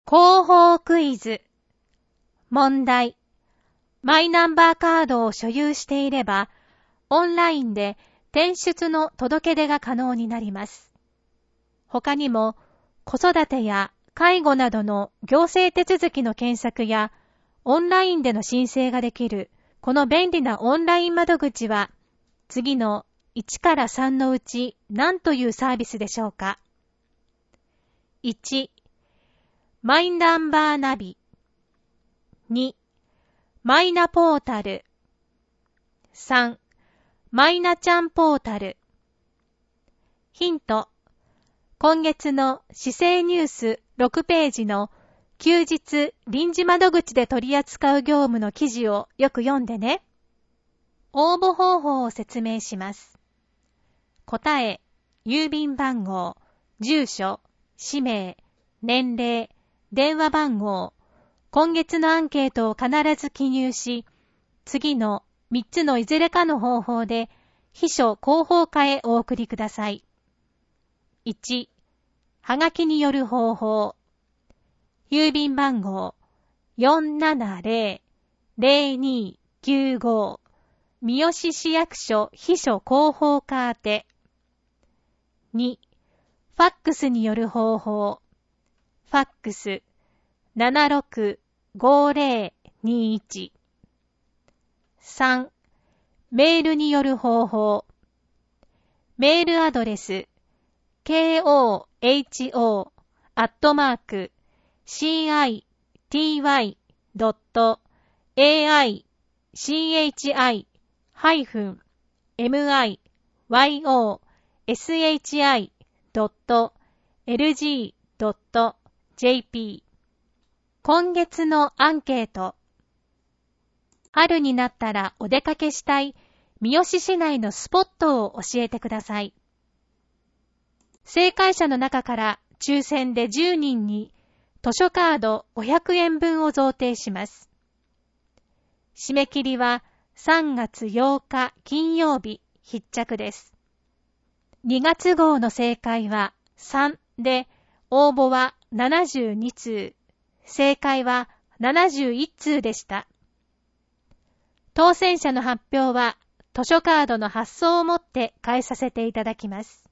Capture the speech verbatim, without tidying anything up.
広報クイズ。問題。マイナンバーカードを所有していれば、オンラインで転出の届け出が可能になります。他にも、子育てや介護などの行政手続きの検索や、オンラインでの申請ができる、この便利なオンライン窓口は、次のいちからさんのうち何というサービスでしょうか。いち、マイナンバーナビ。に、マイナポータル。さん、マイナちゃんポータル。ヒント。今月の市政ニュースろくページの休日臨時窓口で取り扱う業務の記事をよく読んでね。応募方法を説明します。答え、郵便番号、住所、氏名、年齢、電話番号、今月のアンケートを必ず記入し、次のみっつのいずれかの方法で秘書広報課へお送りください。いち、はがきによる方法。郵便番号 よんななぜろ ぜろにきゅうご 三好市役所秘書広報課宛て。に、ファックスによる方法。ファックス ななろくごぜろにいち。さん、メールによる方法。メールアドレス ケーオーエイチオー アットマーク シーアイティーワイ ドット エーアイシーエイチアイ ハイフン エムアイワイオーエスエイチアイ ドット エルジー ドット ジェーピー。今月のアンケート。春になったらお出かけしたい三好市内のスポットを教えてください。正解者の中から抽選でじゅうにんに図書カードごひゃくえんぶんを贈呈します。締め切りはさんがつようか金曜日必着です。にがつ号の正解はさんで、応募はななじゅうにつう、正解はななじゅういちつうでした。当選者の発表は図書カードの発送をもって返させていただきます。